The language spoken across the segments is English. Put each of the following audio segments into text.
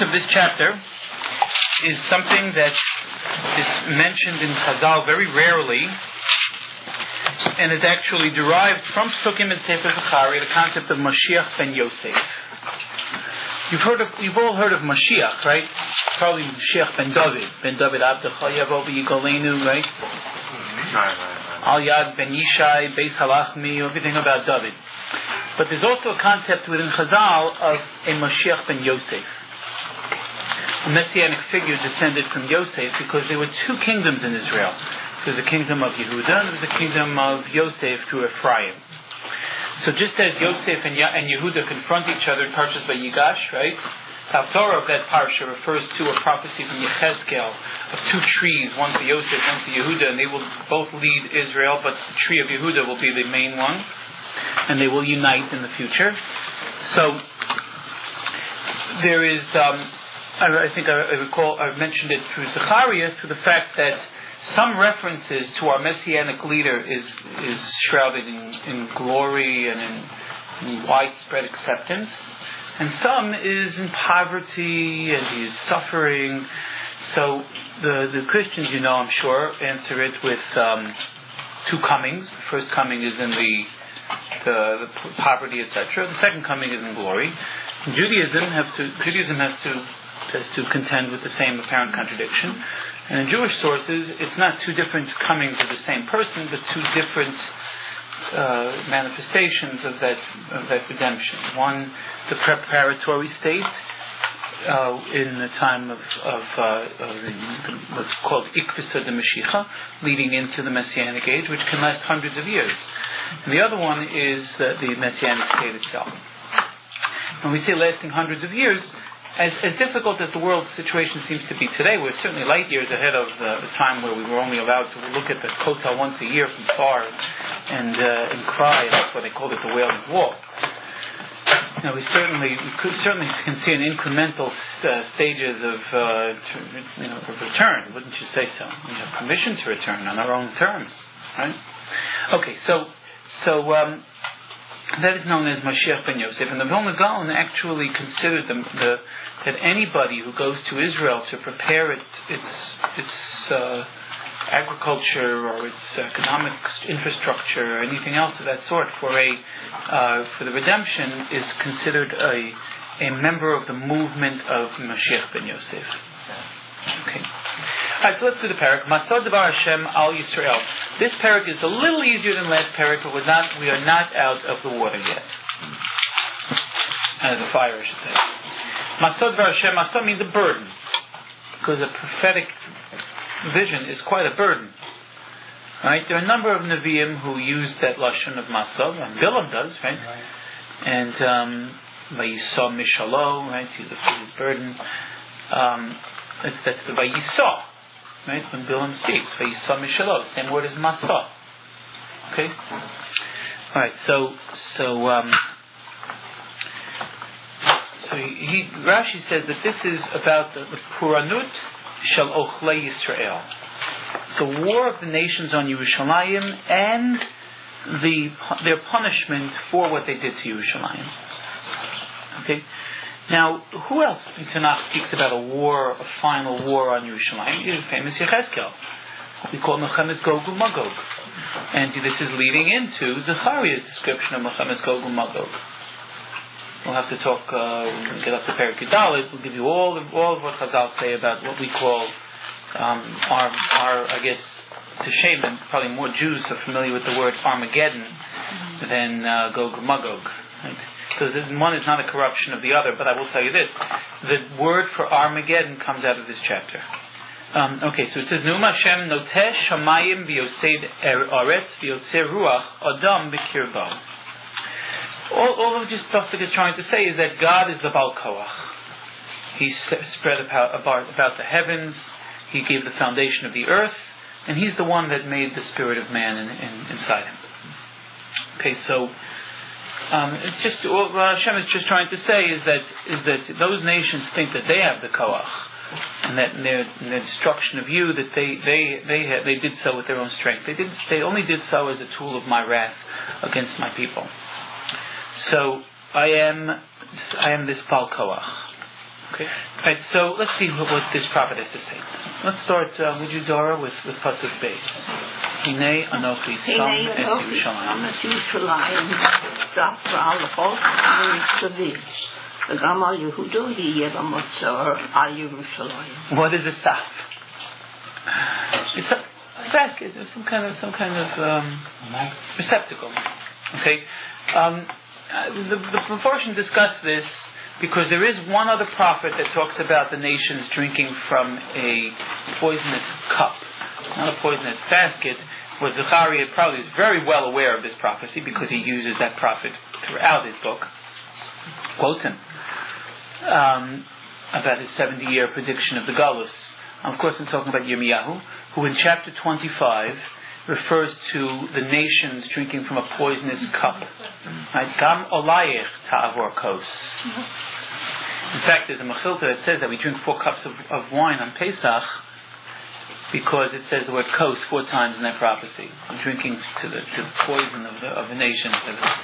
of this chapter is something that is mentioned in Chazal very rarely, and is actually derived from Psukim and Sefer Zechariah, the concept of Mashiach ben Yosef. You've all heard of Mashiach, right? Probably Mashiach ben David Abdecha Yavo B'Yigolenu, right? Al Yad ben Yishai, Beis Halachmi, everything about David. But there's also a concept within Chazal of a Mashiach ben Yosef. A messianic figure descended from Yosef because there were two kingdoms in Israel. There was a kingdom of Yehuda and there was a kingdom of Yosef through Ephraim. So just as Yosef and Yehuda confront each other in Parshas Vayigash, right? The Haftorah of that parsha refers to a prophecy from Yechezkel of two trees, one for Yosef, one for Yehuda, and they will both lead Israel, but the tree of Yehuda will be the main one, and they will unite in the future. So there is, I think I recall I mentioned it through Zechariah, through the fact that some references to our messianic leader is shrouded in glory and in widespread acceptance, and some is in poverty and he is suffering. So the Christians, I'm sure, answer it with two comings. The first coming is in the poverty, etc. The second coming is in glory. And Judaism has to contend with the same apparent contradiction. And in Jewish sources, it's not two different comings of the same person, but two different manifestations of that redemption. One, the preparatory state in the time of what's called Ikvisa de Mashiach, leading into the Messianic age, which can last hundreds of years. And the other one is the Messianic state itself. When we say lasting hundreds of years, as difficult as the world situation seems to be today, we're certainly light years ahead of the time where we were only allowed to look at the Kotel once a year from far and cry. That's why they called it the Wailing Wall. Now we certainly can see an incremental stages of return. Wouldn't you say so? We have permission to return on our own terms, right? Okay, so that is known as Mashiach ben Yosef, and the Vilna Gaon actually considered that anybody who goes to Israel to prepare its agriculture or its economic infrastructure or anything else of that sort for the redemption is considered a member of the movement of Mashiach ben Yosef. Okay. Alright, so let's do the parak. Masad Devar Hashem al Yisrael. This parak is a little easier than last parak, but we are not out of the water yet. Out of the fire, I should say. Masad Devar Hashem. Masad means a burden, because a prophetic vision is quite a burden. Right? There are a number of Nevi'im who use that lashon of Masad, and Bilam does, right? And Vayisah Mishalo, right? He lifted his burden. That's the Vayisah. Right, when Bilam speaks, Vayisah Mishalo, the same word as Masah. Okay? Alright, so Rashi says that this is about the Puranut Shel Ochlei Yisrael. It's a war of the nations on Yerushalayim and their punishment for what they did to Yerushalayim. Okay? Now, who else in Tanakh speaks about a final war on Yerushalayim? The famous Yechezkel. We call Mechemes Gog uMagog. And this is leading into Zechariah's description of Mechemes Gog uMagog. We'll have to talk, when we get up to Perek Yudalit, we'll give you all of what Chazal say about what we call our I guess, it's a shame that probably more Jews are familiar with the word Armageddon than Gog uMagog. Right? Because one is not a corruption of the other, but I will tell you this. The word for Armageddon comes out of this chapter. Okay, so it says, Neum Hashem noteh shamayim v'yosed aretz v'yotzer ruach adam b'kirbo. All of this stuff that is trying to say is that God is the Baal Koach. He spread about the heavens, He gave the foundation of the earth, and He's the one that made the spirit of man inside him. Okay, so it's just what Hashem is just trying to say is that those nations think that they have the koach, and that in their destruction of you, that they did so with their own strength. They only did so as a tool of my wrath against my people. So I am this Baal Koach. Okay. Right. So let's see what this prophet has to say. Let's start. Would you, Dora, with pasuk beis? Hinei anochi sam es Yerushalayim. Stop for all the folks to be. The Gamal Yehuda he yeva motzor al Yerushalayim. What is a saf? It's a basket. It's some kind of receptacle. Okay. The Mepharshim discuss this because there is one other prophet that talks about the nations drinking from a poisonous cup, not a poisonous basket. Where Zechariah probably is very well aware of this prophecy because he uses that prophet throughout his book, quotes him about his 70-year prediction of the Galus. Of course, I'm talking about Yirmiyahu, who in chapter 25 refers to the nations drinking from a poisonous cup. Right? Gam olayech ta'avor kos. In fact, there's a mechilta that says that we drink 4 cups of wine on Pesach because it says the word kos 4 times in that prophecy. I'm drinking to the poison of the nation.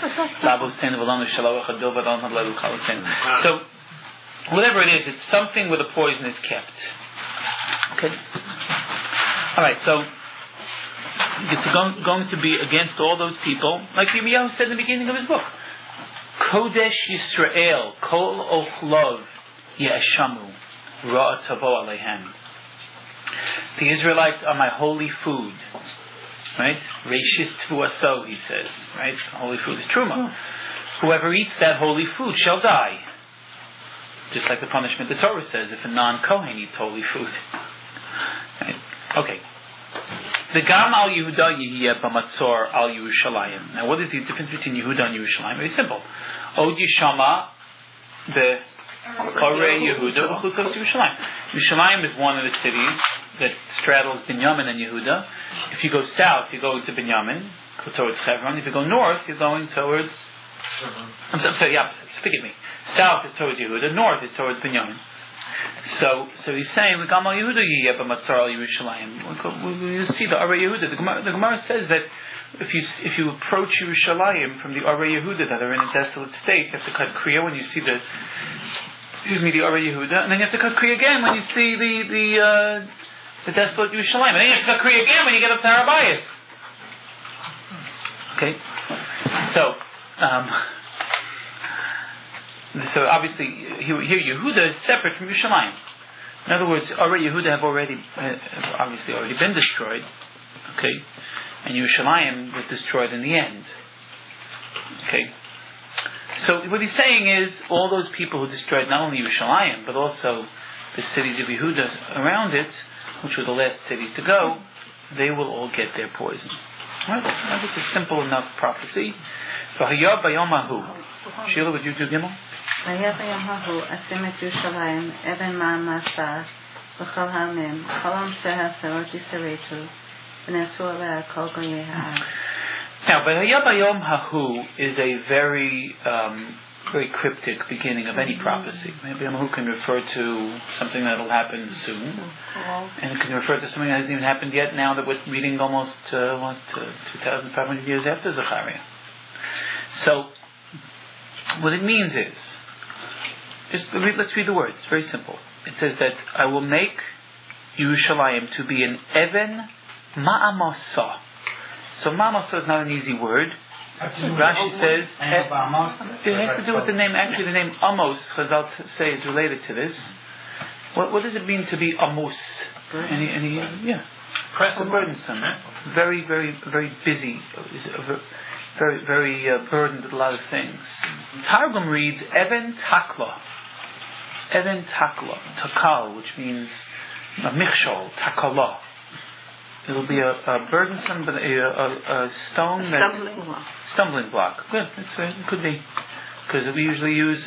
So, whatever it is, it's something where the poison is kept. Okay? Alright, so it's going to be against all those people, like Yirmiyahu said in the beginning of his book. Kodesh Yisrael, Kol Ochlov Ye'eshamu, Ra Tavo Alehem. The Israelites are my holy food. Right? Reishis Tvuaso, he says. Right? Holy food is Truma. Whoever eats that holy food shall die. Just like the punishment the Torah says if a non-Kohen eats holy food. Right? Okay. The Gam al Yehuda Yehiyeh b'matzor al Yerushalayim. Now, what is the difference between Yehuda and Yerushalayim? Very simple. Od Yishama the Orei Yehuda v'chutzos Yerushalayim. Yerushalayim is one of the cities that straddles Binyamin and Yehuda. If you go south, you go to Binyamin, go towards Hebron. If you go north, you're going towards. I'm sorry, the opposite. Forgive me. South is towards Yehuda. North is towards Binyamin. So he's saying the Gamal Yehuda Yiyeh b'matzor al Yerushalayim. You see the Orei Yehuda. The Gemara says that if you approach Yerushalayim from the Orei Yehuda that are in a desolate state, you have to cut Kriya when you see the Orei Yehuda, and then you have to cut Kriya again when you see the desolate Yerushalayim, and then you have to cut Kriya again when you get up to Harabayis. Okay, so obviously here Yehuda is separate from Yerushalayim. In other words, Yehuda have already been destroyed. Okay, and Yerushalayim was destroyed in the end. Okay, so what he's saying is all those people who destroyed not only Yerushalayim but also the cities of Yehuda around it, which were the last cities to go, they will all get their poison. Right? Now, this is a simple enough prophecy. Sheila, would you do Gimel? והיה ביום ההוא אשים את ירושלים אבן מעמסה וכל העמים כל עמשי השרות ישרתו ונעשו עליה כל גויי הארץ. Now, והיה ביום ההוא is a very cryptic beginning of any prophecy. Maybe Yom can refer to something that will happen soon, and it can refer to something that hasn't even happened yet. Now that we're reading almost 2,500 years after Zechariah. So, what it means is, let's read the words. It's very simple. It says that I will make Yerushalayim to be an Even Ma'amasa. So Ma'amasa is not an easy word. Rashi says it has to do with the name. Actually, the name Amos, Chazal say, is related to this. What does it mean to be Amos? Burdensome. Very, very, very busy. Very, very burdened with a lot of things. Targum reads Even Takla. Even Takla. Takal, which means a michshol, Takala. It will be a burdensome, but a stone. Stumbling block. Good. That's right. It could be. Because we usually use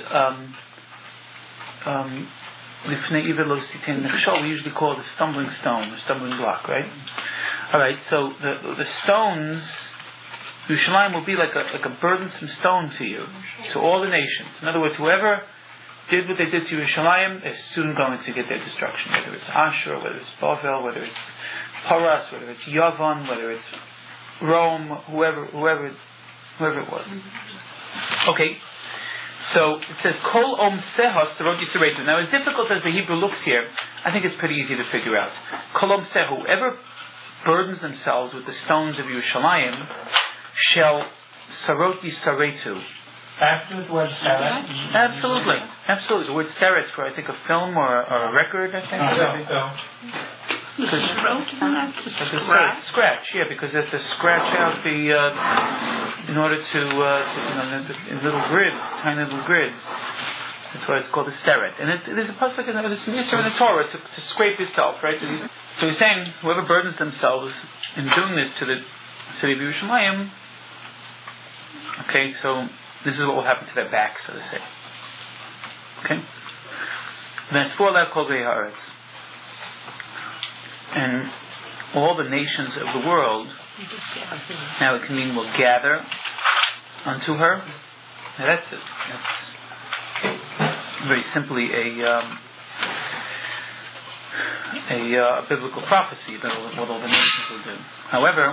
Lifnei Iver Lo Sitin Michshol. We usually call it a stumbling stone, a stumbling block, right? Alright, so the stones, Yerushalayim will be like a burdensome stone to you, to all the nations. In other words, whoever did what they did to Yerushalayim is soon going to get their destruction. Whether it's Ashur, whether it's Bavel, whether it's Paras, whether it's Yavon, whether it's Rome, whoever it was. Okay, So it says, Kol om seha sarot yisaretu. Now, as difficult as the Hebrew looks here, I think it's pretty easy to figure out. Kol om seha, whoever burdens themselves with the stones of Yerushalayim, shall sarot yisaretu. After the word seret? Absolutely. The word seret for, I think, a film or a record, I think. Scratch, yeah, because they have to scratch out in order to in little grids, tiny little grids. That's why it's called a seret. And there's a pasuk in the Torah to scrape yourself, right? So he's saying, whoever burdens themselves in doing this to the city of Yerushalayim, okay, so this is what will happen to their back, so to say. Okay? Then for that called Haaretz. And all the nations of the world, now it can mean will gather unto her. Now that's it. That's very simply a biblical prophecy that what all the nations will do. However,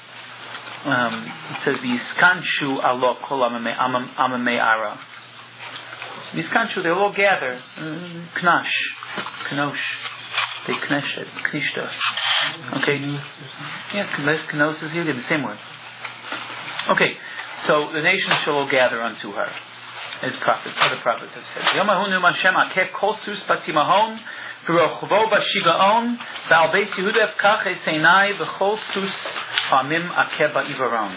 it says V'yiskanshu alo kol amamei ara. V'yiskanshu, they'll all gather. Knosh. They knishta. Okay. Yeah, knos is here, the same word. Okay, so the nations shall all gather unto her, as other prophets have said. Yomahunu Hashem akeh kol sus batimahon v'rochvo bashigaon v'al beis Yehuda efkach eseinai v'chol sus famim akeh ba'ivaron.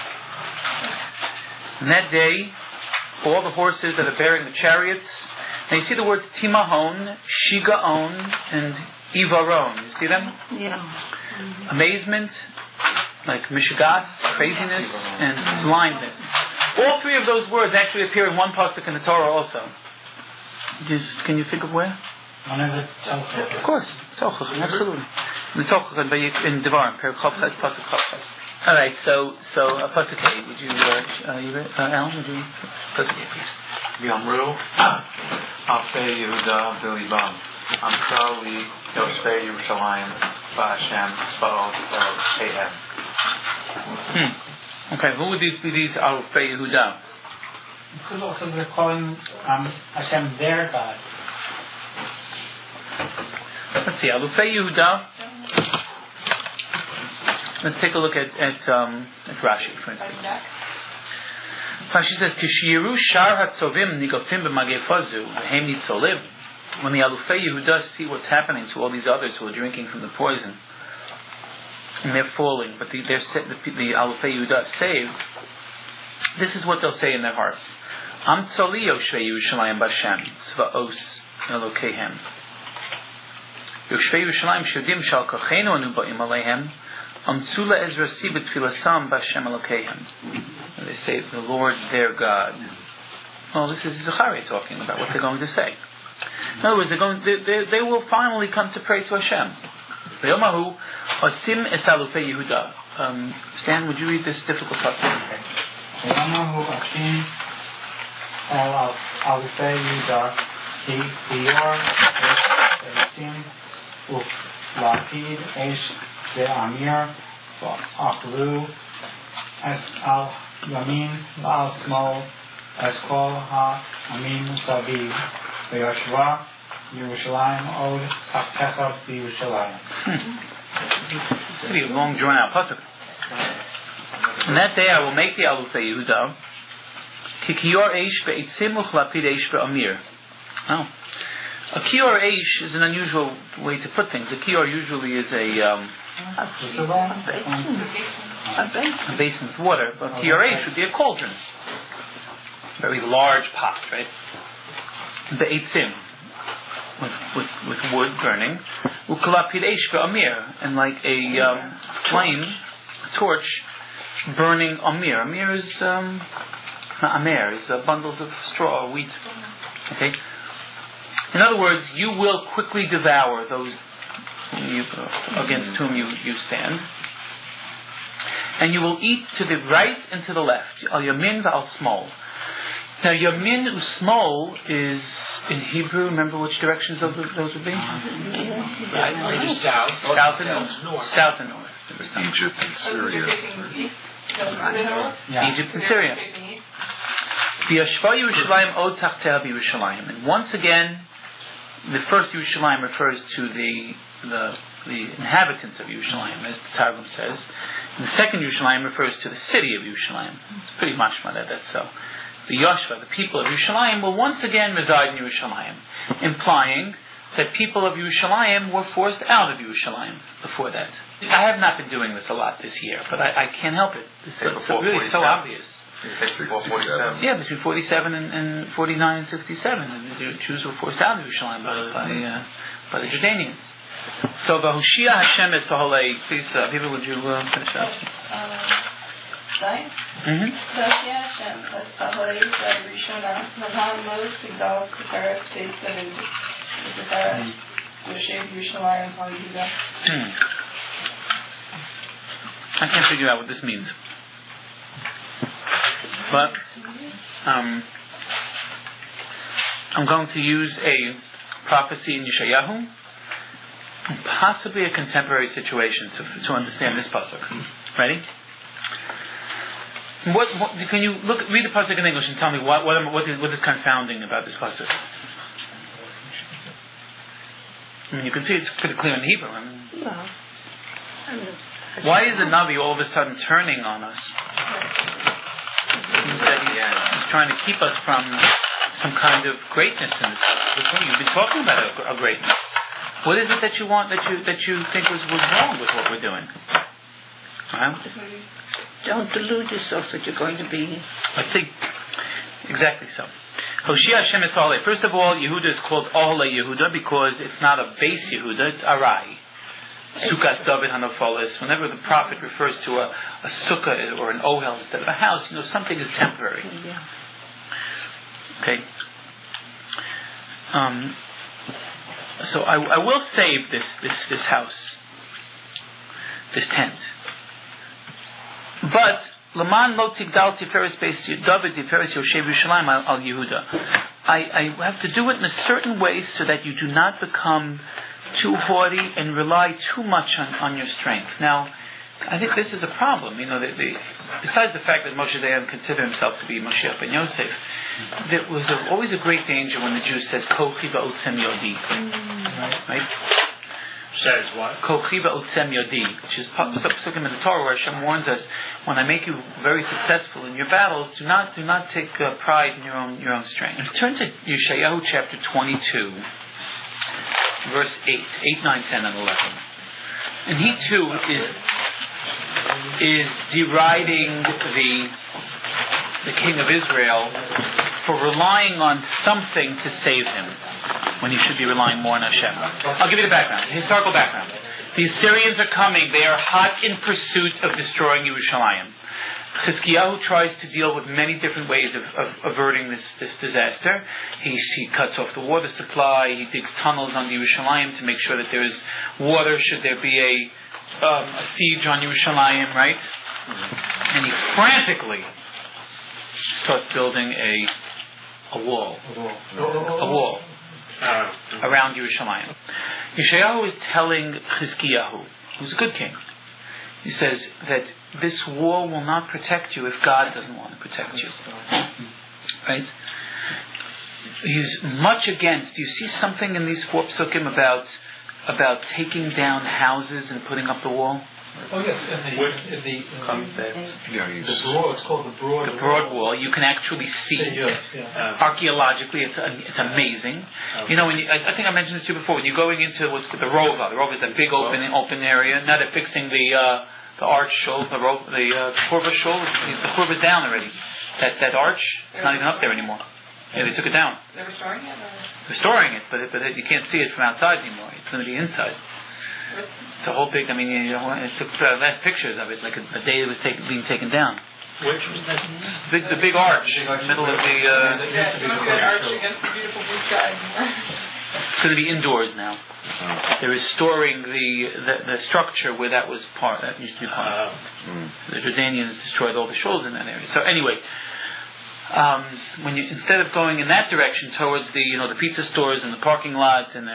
In that day, all the horses that are bearing the chariots. Now you see the words timahon, shigaon, and ivaron. You see them? Yeah. Amazement, like mishigas, craziness, and blindness. All three of those words actually appear in one pasuk in the Torah also. Can you think of where? One of the Of course, Tzolchach, absolutely. In the Tzolchach in Devarim, Perek Chavches, pasuk Chavches. All right, so pasuk A. Would you, Alan? Would you pasuk A, please? Yamru, Alfei Yehuda Bilibam, Amkra Li Yoshvei Yerushalayim, Ba'Hashem Tzbaot Ehem. Okay, who would these be? These Alfei Yehuda. Because also they're calling Hashem their God. Let's see, Alfei Yehuda. Let's take a look at Rashi, for instance. Rashi says, "Kishiru shar hatzovim nigotim b'magefazu v'hem nitzoliv." When the Alufei Yehuda see what's happening to all these others who are drinking from the poison, and they're falling, but the Alufei Yehuda saved. This is what they'll say in their hearts: Am tzoli yoshvei Yerushalayim b'Hashem tzvaos Elokehem. Yoshvei Yerushalayim shodim shal kochenu anu ba'im aleihem. Amtsula Ezra Sibet Filasam Bashem Elokehem. They say the Lord their God. Well, this is Zechariah talking about what they're going to say. In other words, they will finally come to pray to Hashem. Yomahu Asim Esalufei Yehuda. Stan, would you read this difficult passage? Yomahu Asim Esalufei Yehuda Ki Yor Asim Uf Lapid Eish Amir Achlu Es Al Yamin Al Smol Es Kol Ha Amin Sabi V'Yoshua Yerushalayim Od Tachtecha B'Yerushalayim. Pretty long drawn out pasuk. On that day I will make the Alufei Yehuda Ki Kiyor Eish Be'etzim Uchlapid Eish Be'Amir. Oh. A kior eish is an unusual way to put things. A kior usually is a basin with water, but kior eish would be a cauldron, very large pot, right? Be'etzim, with wood burning, ukalapid eish be'amir, and like a flame, a torch burning amir. Amir is not amir, is bundles of straw or wheat. Okay. In other words, you will quickly devour those against whom you stand. And you will eat to the right and to the left. Al yamin v'al smol. Now, yamin usmol is in Hebrew. Remember which directions those would be? Right, south. South and north. South and north. Egypt and Syria. Egypt and Syria. V'yashva Yerushalayim od tachtea b'Yerushalayim. And once again, the first Yerushalayim refers to the inhabitants of Yerushalayim, as the Targum says. And the second Yerushalayim refers to the city of Yerushalayim. It's pretty mashma that's so. The Yashva, the people of Yerushalayim, will once again reside in Yerushalayim, implying that people of Yerushalayim were forced out of Yerushalayim before that. I have not been doing this a lot this year, but I can't help it. It's really so obvious. Before 47. Yeah, between 47 and 49 and 67. And the Jews were forced out of Yerushalayim by the Jordanians. So, Vahushia Hashem et Saholei. Please, people, would you finish up? Vahushia Hashem et Saholei Rishona Nahan Lo Sigdal Tiferes Beis David Tiferes Yoshev Yerushalayim Hal Yehuda. I can't figure out what this means. But I'm going to use a prophecy in Yeshayahu, and possibly a contemporary situation to understand this pasuk. Ready? What can you read the pasuk in English and tell me what is confounding about this pasuk? I mean, you can see it's pretty clear in Hebrew. Why is the Navi all of a sudden turning on us? He's trying to keep us from some kind of greatness in this. You've been talking about a greatness. What is it that you want, that you think was wrong with what we're doing? Don't delude yourself that you're going to be. Let's see. Exactly so. Hoshia Hashem et Saholei. First of all, Yehuda is called Oholei Yehuda because it's not a base Yehuda, it's Arai. Sukkah David Hanofolis. Whenever the prophet refers to a sukkah or an ohel instead of a house, something is temporary. Yeah. Okay. So I will save this house, this tent. But Laman lo tigdal tiferes beis David tiferes Yoshev Yerushalayim al Yehuda. I have to do it in a certain way so that you do not become too haughty and rely too much on your strength. Now, I think this is a problem. Besides the fact that Moshe Dayan considered himself to be Moshiach ben Yosef, there was always a great danger when the Jew says Kochi ba'otzem yodi. Right? Says what? Kochi ba'otzem yodi, which is something in the Torah where Hashem warns us: when I make you very successful in your battles, do not take pride in your own strength. Turn to Yeshayahu chapter 22. Verse 8, 9, 10, and 11. And he too is deriding the king of Israel for relying on something to save him when he should be relying more on Hashem. I'll give you the background, the historical background. The Assyrians are coming. They are hot in pursuit of destroying Yerushalayim. Chizkiyahu tries to deal with many different ways of averting this disaster. He cuts off the water supply. He digs tunnels under Yerushalayim to make sure that there is water should there be a siege on Yerushalayim, right? And he frantically starts building a wall around Yerushalayim. Yeshayahu is telling Chizkiyahu, who's a good king, he says that this wall will not protect you if God doesn't want to protect you. Right? He's much against. Do you see something in these 4 psukim about taking down houses and putting up the wall? Oh yes, in the broad. It's called the broad. The broad wall. You can actually see. Archaeologically, it's amazing. I think I mentioned this to you before. When you're going into what's called the Rova. The Rova is a big open area. Now they're fixing the arch shul, the Churva shul. The Churva's down already. That arch, it's not even up there anymore. Yeah, they took it down. They're restoring it? Restoring it, but you can't see it from outside anymore. It's going to be inside. It's a whole big. I mean, it took last pictures of it, like a day it was being taken down. Which was that? The big arch in the middle of the. Arch against the beautiful blue sky. It's going to be indoors now. They're restoring the structure where that was part. That used to be part. The Jordanians destroyed all the shuls in that area. So anyway. When you instead of going in that direction towards the pizza stores and the parking lot and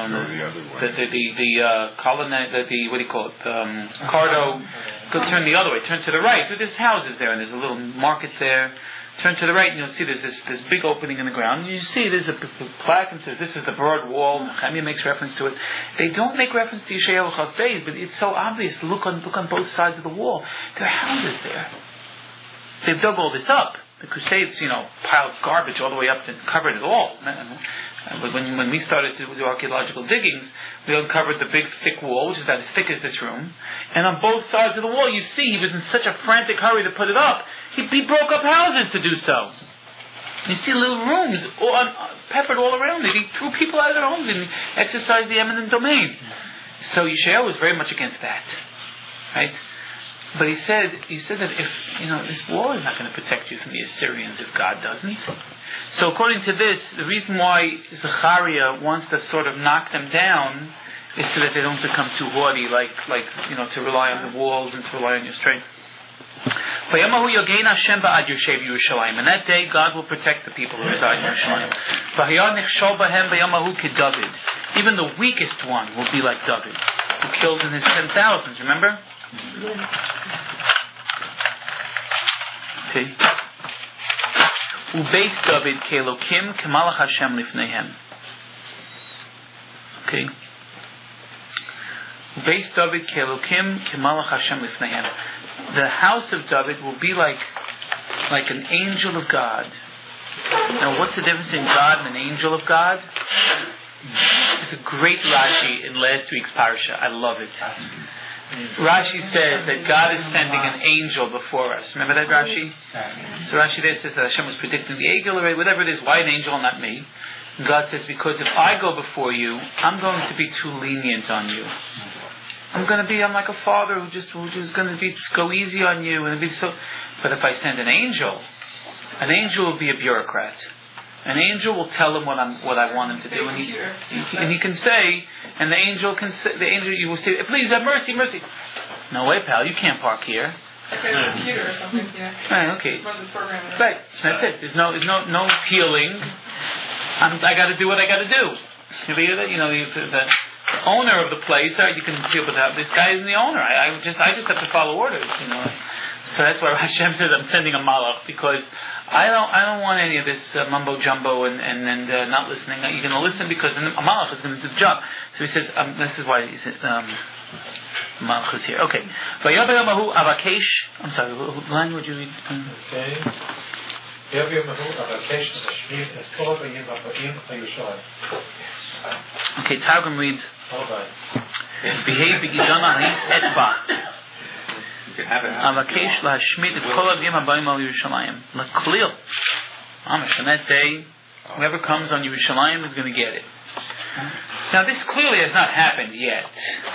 the colonnade, what do you call it, Cardo, go turn the other way, turn to the right. There's houses there and there's a little market there. turn to the right, and you'll see there's this big opening in the ground. And you see there's a plaque and says, this is the broad wall. Nehemiah makes reference to it. They don't make reference to Yeshayahu Chaf Beis, but it's so obvious. Look on both sides of the wall. There are houses there. They've dug all this up. The Crusades, piled garbage all the way up to covered it all. When we started to do archaeological diggings, we uncovered the big thick wall, which is about as thick as this room. And on both sides of the wall, you see he was in such a frantic hurry to put it up. He broke up houses to do so. You see little rooms peppered all around it. He threw people out of their homes and exercised the eminent domain. So Yeshayahu was very much against that, right? But he said that if this wall is not going to protect you from the Assyrians if God doesn't. So according to this, the reason why Zechariah wants to sort of knock them down is so that they don't become too haughty, like to rely on the walls and to rely on your strength. And that day God will protect the people who reside in Yerushalayim. Even the weakest one will be like David, who killed in his 10,000s, remember? Okay. Ubeis David kelokim kemalach Hashem lifneihem. Okay. Ubeis David kelokim kemalach Hashem lifneihem. The house of David will be like an angel of God. Now, what's the difference in God and an angel of God? It's a great Rashi in last week's parasha. I love it. Rashi says that God is sending an angel before us. Remember that, Rashi? So Rashi there says that Hashem was predicting the angel, or whatever it is. Why an angel, not me? And God says, because if I go before you, I'm going to be too lenient on you. I'm like a father who's going to go easy on you, and be so. But if I send an angel will be a bureaucrat. An angel will tell him what I want him to do, and he can say, and the angel you will say, please have mercy. No way, pal, you can't park here. Okay, a computer or something, yeah. Right, okay. Run the program. Right, that's it. There's no appealing. I got to do what I got to do. The owner of the place, you can deal with that. This guy isn't the owner. I just have to follow orders. So that's why Hashem says I'm sending a malach, because I don't want any of this mumbo jumbo and not listening. You're going to listen because a malach is going to do the job. So he says, this is why he says malach is here. Okay. I'm sorry. What line would you read? Okay. Okay. Targum reads. Behave b'gidana etba. Avakesh lahashmid et kol avim habayim al Yerushalayim laklil. On that day, whoever comes on Yerushalayim is going to get it. Now, this clearly has not happened yet.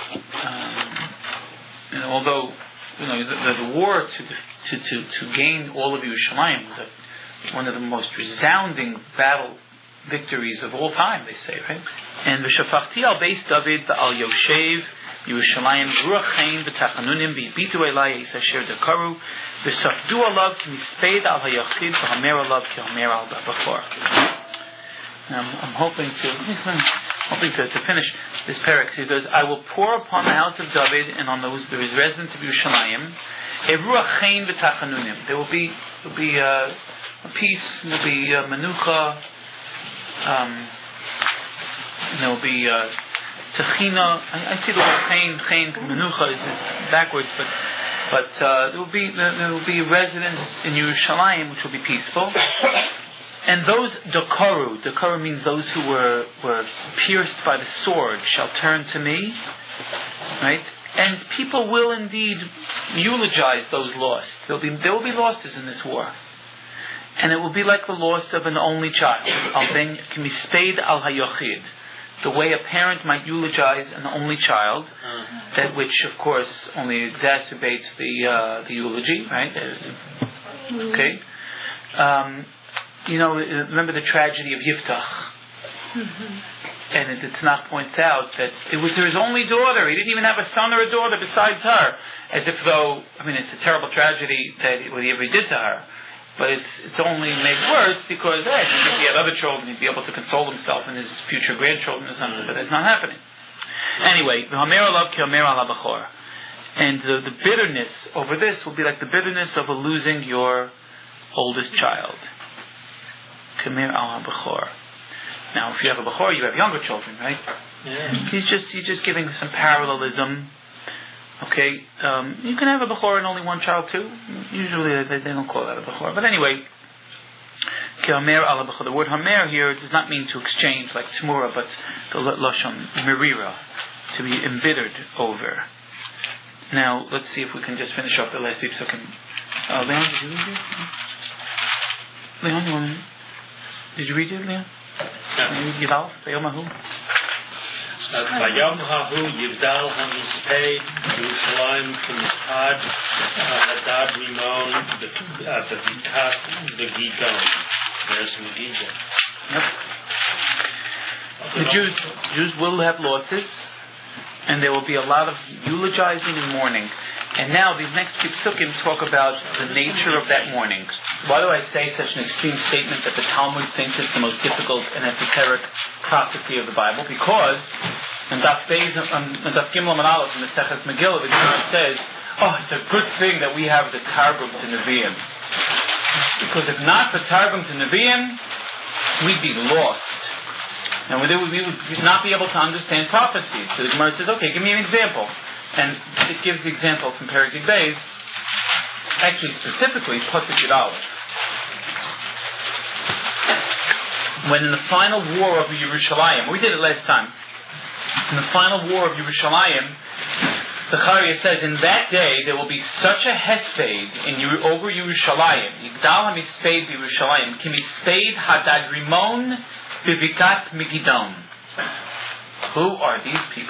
Although the war to gain all of Yerushalayim was one of the most resounding battle victories of all time, they say, right? And v'shafachti al beis David al Yoshev Yerushalayim ruachain v'tachanunim v'yibitu elai es asher dakaru v'safdu alav k'mispeid al hayachid v'hamer alav k'hamer al b'chor. I'm hoping to finish this parak. He goes, I will pour upon the house of David and on those residents of Yerushalayim a ruachain v'tachanunim. There will be a peace. There will be menucha. There will be Techina. I see the word chain menucha is backwards, but there will be residents in Yerushalayim which will be peaceful. And those dakaru means those who were pierced by the sword shall turn to me, right? And people will indeed eulogize those lost. There will be losses in this war. And it will be like the loss of an only child. Al-ben k'misped al-hayochid. The way a parent might eulogize an only child, that which, of course, only exacerbates the eulogy, right? Okay. Remember the tragedy of Yiftach. And the Tanakh points out that it was his only daughter. He didn't even have a son or a daughter besides her. As if though, it's a terrible tragedy what he ever did to her. But it's only made worse because if he had other children, he'd be able to console himself and his future grandchildren or something. But that's not happening. Anyway, and the bitterness over this will be like the bitterness of losing your oldest child. Kamir al Bechor. Now, if you have a Bechor, you have younger children, right? Yeah. He's just giving some parallelism. Okay, you can have a Bechor and only one child too. Usually they don't call that a Bechor. But anyway, the word Hamer here does not mean to exchange like Tmura, but the Lashon Merira, to be embittered over. Now, let's see if we can just finish up the last few psukim. Leon, did you read it? Leon, did you read it, Leon? Yidal, Vayomahu. Vayom Hahu Yivdal Hamispei Yerushalayim K'Mispad Hadad Rimon B'Vikas B'Gidon. There's Megiddo. Yep. The Jews will have losses, and there will be a lot of eulogizing and mourning. And now these next few psukim talk about the nature of that mourning. Why do I say such an extreme statement that the Talmud thinks it's the most difficult and esoteric prophecy of the Bible? Because in Daf Gimel and Aleph in the Seches Megillah, the Gemara says, it's a good thing that we have the Targum to Nevi'im. Because if not the Targum to Nevi'im, we'd be lost. And we would not be able to understand prophecies. So the Gemara says, okay, give me an example. And it gives the example from Perek Yud Beis, actually specifically Pasuk Yud Aleph. When in the final war of Yerushalayim, we did it last time, in the final war of Yerushalayim, Zechariah says, in that day there will be such a hesped over Yerushalayim, Yigdal HaMisped Yerushalayim, Kimisped Hadad Rimon Bivikat Megidon. Who are these people?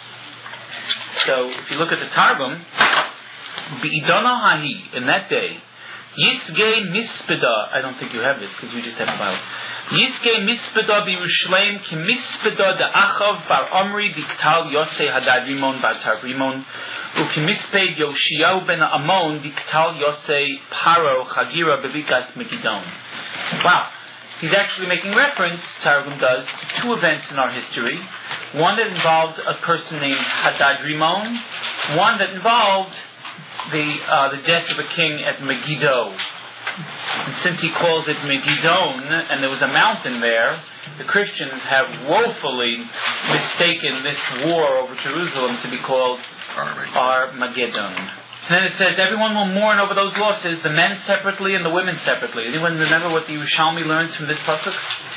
So, if you look at the Targum, B'idona Hahi, in that day, Yisgei Mispeda, I don't think you have this because you just have the Bible. Yisgei Mispeda B'Yerushalayim Ki Mispeda Da'achav Bar Omri Diktal Yosei Hadad Rimon Bar Tar Rimon Uki Misped Yoshiyahu Ben Amon Diktal Yosei Paro Chagira Bevikat Megidon. Wow. He's actually making reference, Targum does, to two events in our history. One that involved a person named Hadad Rimon. One that involved the death of a king at Megiddo. And since he calls it Megidon, and there was a mountain there, the Christians have woefully mistaken this war over Jerusalem to be called Armageddon. And then it says, everyone will mourn over those losses, the men separately and the women separately. Anyone remember what the Yerushalmi learns from this pasuk?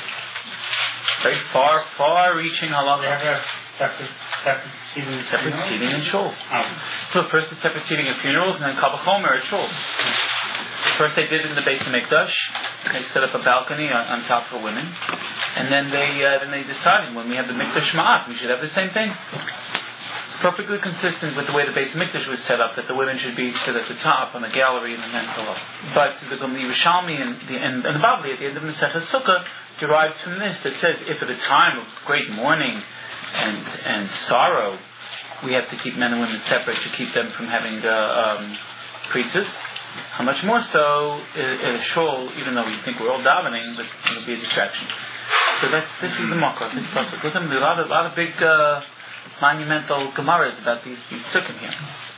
Very far-reaching halacha. Separate seating in shuls. So first the separate seating at funerals, and then Kal V'chomer at shuls. First they did it in the Beis HaMikdash. They set up a balcony on top for women. And then they decided, when we have the Mikdash Ma'at, we should have the same thing. Perfectly consistent with the way the Beis HaMikdash was set up, that the women should be sit at the top on the gallery and the men below. But the Yerushalmi and the Bavli at the end of Maseches Sukkah derives from this that says, if at a time of great mourning and sorrow we have to keep men and women separate to keep them from having preachers, how much more so in a shul, even though we think we're all davening, but it'll be a distraction. So this is the Makar, this pasuk. Look at them, a lot of big monumental gemaras about these psukim here.